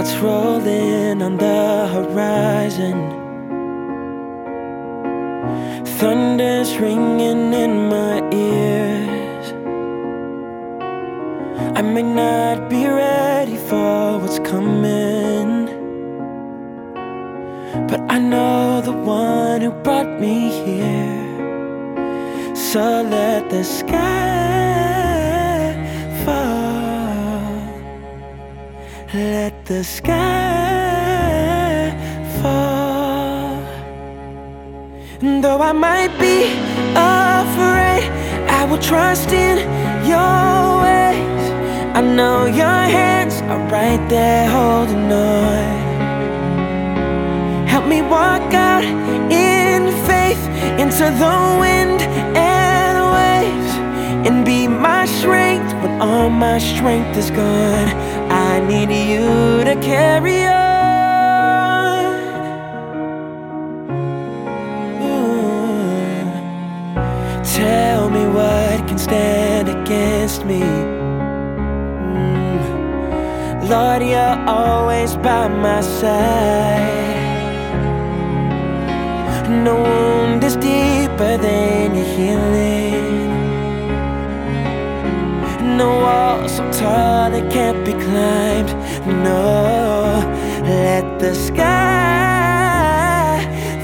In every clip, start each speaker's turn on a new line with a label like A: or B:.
A: clouds rolling on the horizon, thunder's ringing in my ears. I may not be ready for what's coming, but I know the one who brought me here. So let the sky fall, let the sky fall. And though I might be afraid, I will trust in your ways. I know your hands are right there holding on. Help me walk out in faith into the wind and waves, and be my strength when all my strength is gone. I need you to carry on. Tell me what can stand against me. Lord, you're always by my side. No wound is deeper than your healing. No wall so tall it can't be climbed. No, let the sky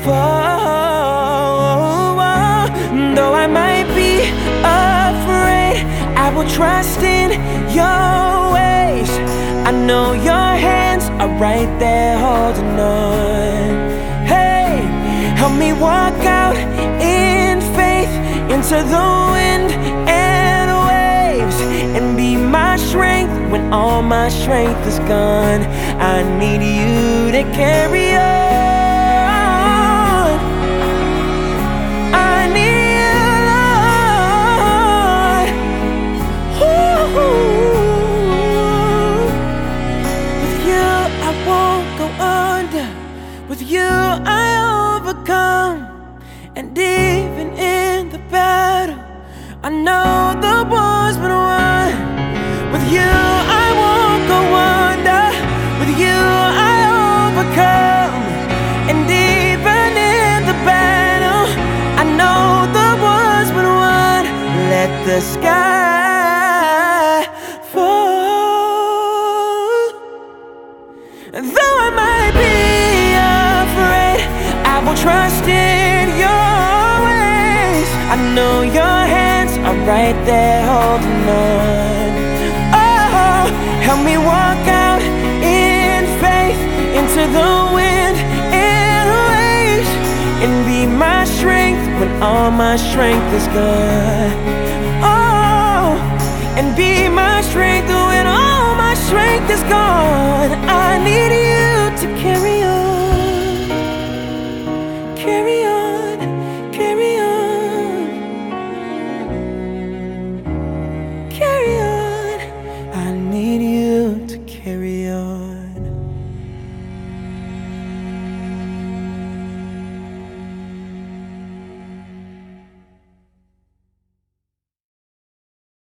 A: fall. Though I might be afraid, I will trust in your ways. I know your hands are right there holding on. Hey, help me walk out in faith into the wind and waves, and be my strength when all my strength is gone. I need you to carry on. I need you, Lord. Ooh. With you I won't go under. With you I overcome. And even in the battle, I know the war's been won. With you I won't go under. With you I overcome. And even in the battle, I know the war's been won. Let the sky fall. Though I might be afraid, I will trust in your ways. I know your hands are right there holding on. Oh, help me walk out in faith into the wind and waves, and be my strength when all my strength is gone. Oh, and be my strength when all my strength is gone.